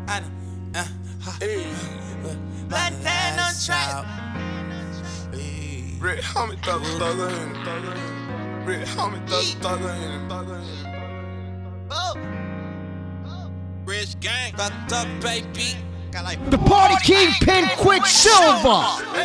Montana on track. Rick Homie thugger in it. Rick Homie thugger in it. Rich gang. Fucked up, baby. The party kingpin Quicksilver.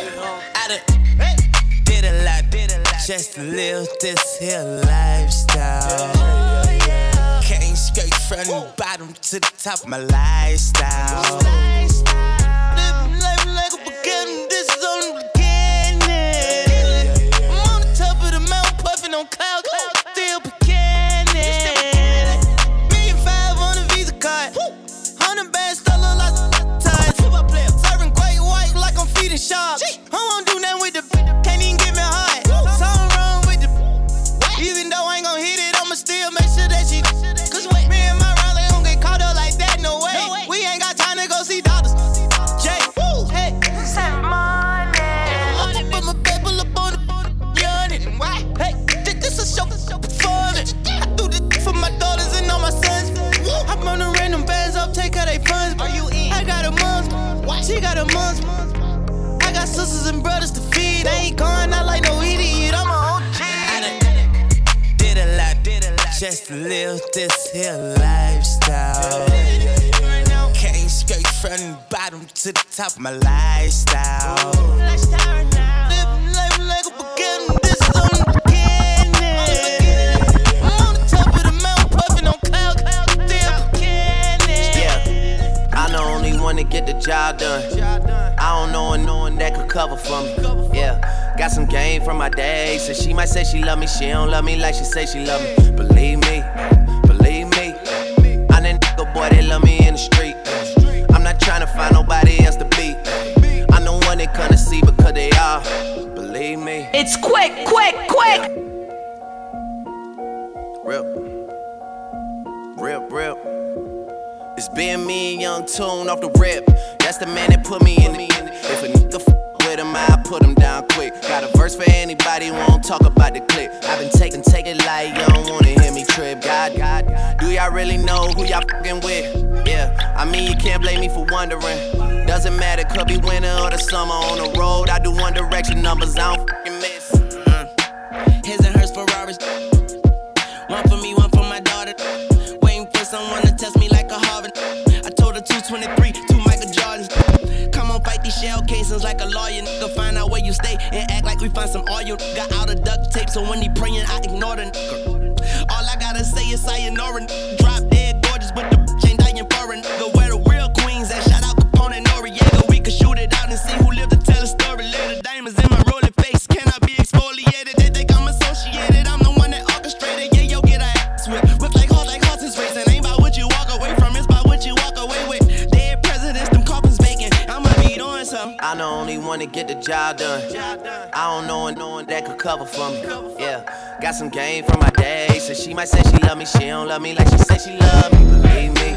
Did a lot, just to live this here lifestyle. Came straight from the bottom to the top of my lifestyle. Living life like a beginning, this is only the beginning. I'm on the top of the mountain, puffing on clouds, still beginning. $1.5 on a Visa card, 100 bands, still look like ties. Serving great white like I'm feeding sharks. I won't do nothing with the can't even get me high. Something wrong with the even though I ain't gon' hit it, I'ma still make sure that she. Cause me and my Riley don't get caught up like that, no way. We ain't got time to go see doctors. Jay, woo, hey. Send money. I put my paper up on the yawning. Why? Hey, this a show performance. I do this for my daughters and all my sons. I run the random bands up, take her they funds. Are you in? I got a mom, she got a mom. I got sisters and brothers to feed. I ain't going out like no idiot. I'm a OG. Did a lot, just to live this here lifestyle. Came straight from the bottom to the top of my lifestyle. Living life like a beginning, this is only the beginning. I'm on the top of the mountain, puffing on clouds, still beginning. Yeah, I'm the only one to get the job done. I don't know one that could cover for me. Yeah, got some game from my day. So she might say she love me, she don't love me like she say she love me. Believe me, I'm that nigga boy that love me in the street. I'm not trying to find nobody else to be. I'm the one they couldn't see because they are. Believe me. It's quick. Rip. It's been me and Young Tune off the rip. That's the man that put me in the. If a nigga with him, I put him down quick. Got a verse for anybody who won't talk about the clip. I've been take it light, you don't wanna hear me trip. God, do y'all really know who y'all fucking with? Yeah, I mean you can't blame me for wondering. Doesn't matter, could be winter or the summer. On the road, I do One Direction numbers, I don't fucking miss. His and hers Ferraris. One for me, one for my daughter. Waiting for someone to test me like a Harvard. I told her 223, 2 Michael Jordans. Come on, fight these shell casings like a lawyer. Nigga, find out where you stay and act like we find some oil. Got out of duct tape, so when he praying, I ignore the nigga. All I gotta say is sayonara. Drop dead gorgeous, but the ain't dying for a nigga. Where the real queens at? Shout out Capone and Noriega. We could shoot it out and see who lived to tell a story later. Diamonds in my rolling face, can I be exfoliated? They think I'm associated, I'm the one that orchestrated. Yeah, yo, get a ass whip. Whip like horses racing. Ain't about what you walk away from, it's about what you walk away with. Dead presidents, them coffins vacant. I'ma be doing something. I'm the only one to get the job done. I don't know one that could cover for me. Yeah, got some game from my day. So she might say she love me, she don't love me like she say she love me. Believe me.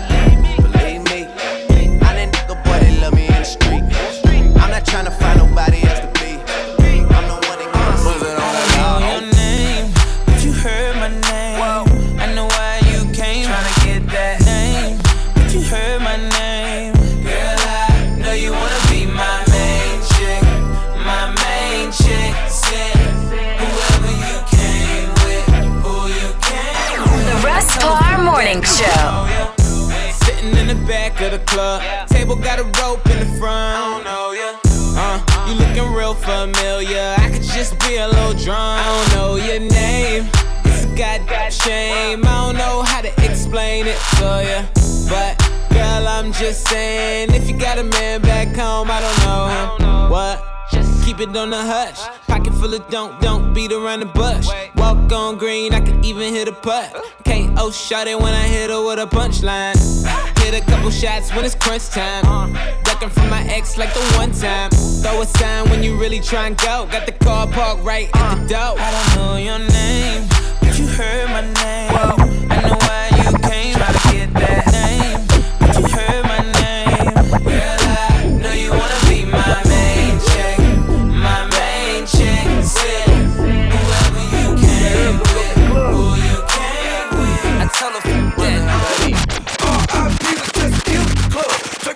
I'm that nigga boy that love me in the street. I'm not trying to find nobody else to be. I'm the one that gonna see it on. I know your name, but you heard my name. I know why you came, tryna get that name, but you heard my name. Girl, I know you wanna be my main chick, my main chick. Said whoever you came with, who you came with. The Russ Parr Morning Show. Sitting in the back of the club, table got a rope in the front. I don't know ya. You looking real familiar. I could just be a little drunk. I don't know your name. It's a goddamn shame. I don't know how to explain it to ya, but girl, I'm just saying, if you got a man back home, I don't know him. What? Just keep it on the hush. Pocket full of don't beat around the bush. Walk on green, I can even hit a putt. KO shot it when I hit her with a punchline. Hit a couple shots when it's crunch time. Ducking from my ex like the one time. Throw a sign when you really try and go. Got the car parked right at the door. I don't know your name, but you heard my name. I know why you came, try to get that name, but you heard my name. Girl, I know you wanna be my main chick, my main chick. Said whoever you came with, who you came with. I tell her that. R.I.P. was just in the club.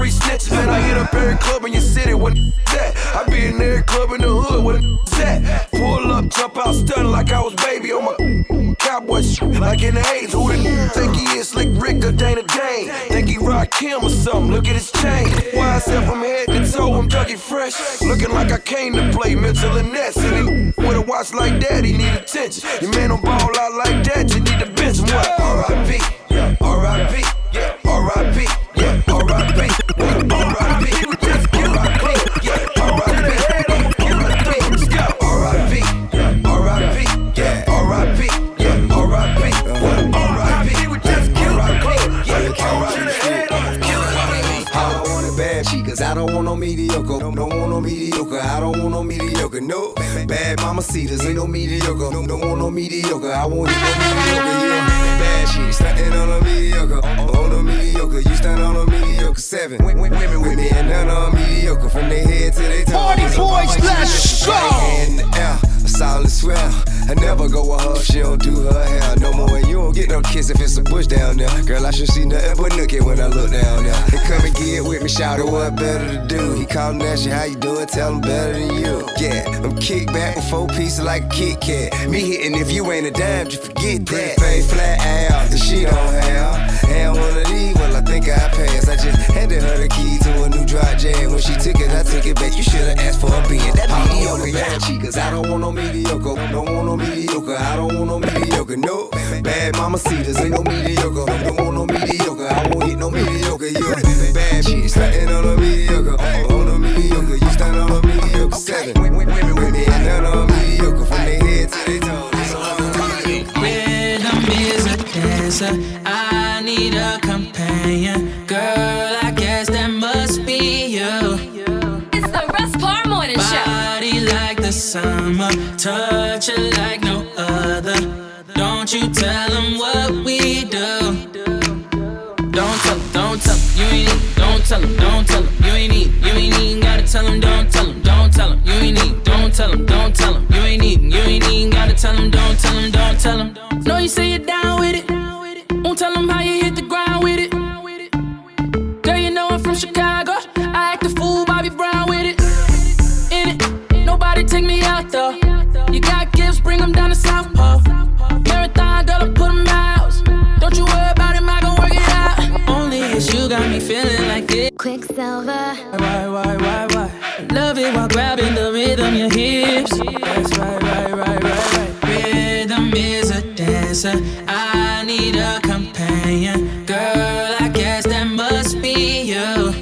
3 snitches. Man, I hit up every club in your city when that. I be in every club in the hood when that. Pull up, jump out, stun like I was baby on my cowboy shit. Like in the 80s, who the think he is? Slick Rick or Dana Dane? Think he rock Kim or something? Look at his chain. Why I said from head to toe, I'm Dougie Fresh. Looking like I came to play Mitchell and Ness. And he with a watch like that, he need attention. Your man don't ball out like that, you need to bench him. What? R.I.P. Yeah, R.I.P. Yeah, R.I.P. Yeah, R.I.P. R.I.P. R.I.P. Yeah, R.I.P. Cause I don't want no mediocre, don't want no mediocre, I don't want no mediocre, no. Bad mamacitas, ain't no mediocre, don't want no mediocre, I won't hit no mediocre, yeah. Bad shit, stuntin' on a mediocre, on a mediocre, you stand on a mediocre 7. Women with me and none on mediocre, from their head to their toes. Party boys, let's go! In the air, a solid swell. I never go with her, she don't do her hair no more. And you don't get no kiss if it's a bush down there. Girl, I should see nothing but nookie when I look down there. They come and get with me, shout it, what better to do? He callin' at you, how you doing? Tell him better than you. Yeah, I'm kicked back with 4 pieces like a Kit Kat. Me hitting if you ain't a dime, just forget that. Pretty flat ass, the she don't have. Had one of these, well, I think I passed. I just handed her the key to a new dry jam. When she took it, I took it back. You should've asked for a being that mediocre. Bad cheek, cause I don't want no mediocre. Don't want no mediocre, I don't want no mediocre, no. Bad mamacitas, ain't no mediocre. Don't want no mediocre, I won't hit no mediocre, yeah. Bad shit, stuntin' on a mediocre, on a mediocre, you stand on a mediocre 7. Women with me and none on mediocre, from their head to their toes. Rhythm is a dancer, I need a companion. Girl, I guess that must be you. It's the Russ Parr Morning Show. Body like the summer, touch it like no other. Don't you tell them what we do. Don't tell them, you ain't need. Don't tell them, you ain't need. You ain't even gotta tell them, don't tell them, you ain't need. Don't tell them, you ain't even gotta tell them, don't tell them. No, you say you're down with it. Won't tell them how you hit the ground with it. Girl, you know I'm from Chicago. I act a fool, Bobby Brown with it. In it, nobody take me out though. You got gifts, bring them down to South Pole. Marathon, girl, I put them out. Don't you worry about him, I gon' work it out. Only it's you got me feeling like this. Quicksilver. Why? Love it while grabbing the rhythm, your hips. That's right. Rhythm is a dancer. I need a companion. Girl, I guess that must be you.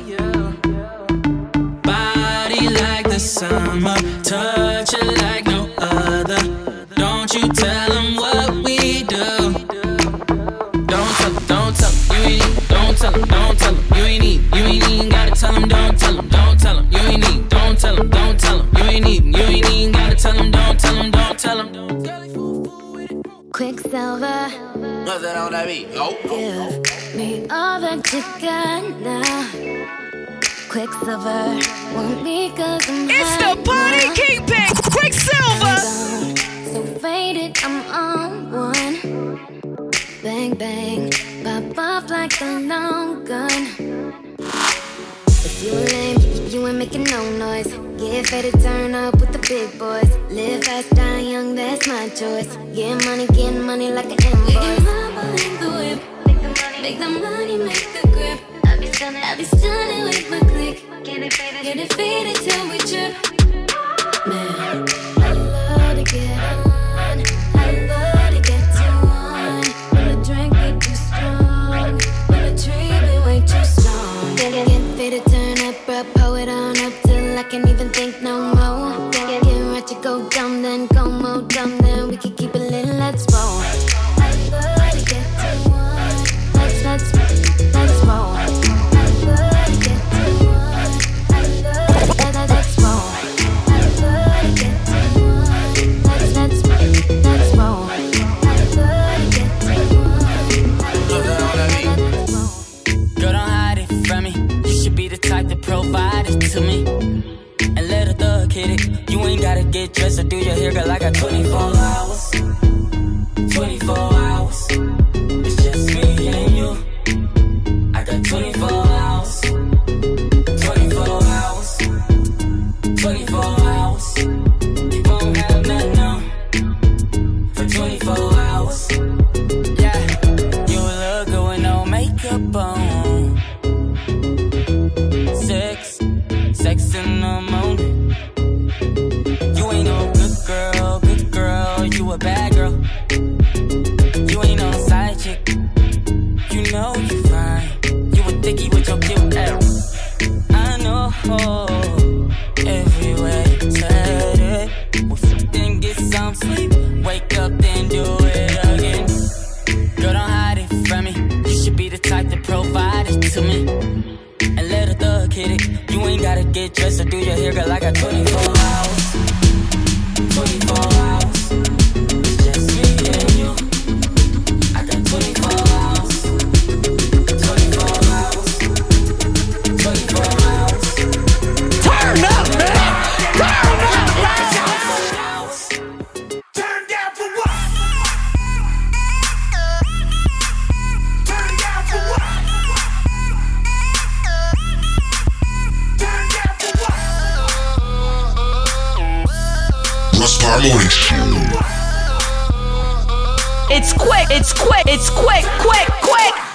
Body like the summer, touch it like no other. Don't you tell them what we do. Don't tell them, you ain't need. Don't tell them, you ain't need. You ain't even gotta tell them, don't tell them, you ain't need. Don't tell them, you ain't need. You ain't even gotta tell them, don't tell them. Quicksilver. What's that on that beat? Give me all that you got now. Quicksilver, want me cause I'm It's hot the Party now. Kingpin, Quicksilver. So faded, I'm on one. Bang, bang, pop off like a long gun. If you lame, you ain't making no noise. Get faded, turn up with the big boys. Live fast, die young, that's my choice. Get money like an invoice. Make the whip, make the money, make the grip. I'll be stunning with my click. Get it faded till we trip. Man, I love to get on. I love to get to one. When the drink be too strong, when the tree be way too strong. Get faded, turn up, bro, pull it on up till I can't even think no more. Get right to go dumb, then go more dumb, then we can keep it lit, let's roll. I love to get to one. Let's roll. Provide it to me and let a thug hit it. You ain't gotta get dressed or do your hair, girl. I got 24 hours. 24 hours. It's just me and you. I got 24 hours. you a bad girl. You ain't no side chick. You know you fine. You a thicky with your cute ass. I know everywhere you said it. Then get some sleep. Wake up, then do it again. Girl, don't hide it from me. You should be the type to provide it to me. And let a thug hit it. You ain't gotta get dressed or do your hair, girl. I got 24 hours. 24 hours. It's just me and you. I got 24 hours. 24 hours. 24 hours. Turn up, man! Turn up, man! Turn down for what? Turn down for what? Turn down for what? Russ Parr Morning Show. It's quick, it's quick, it's quick, quick, quick!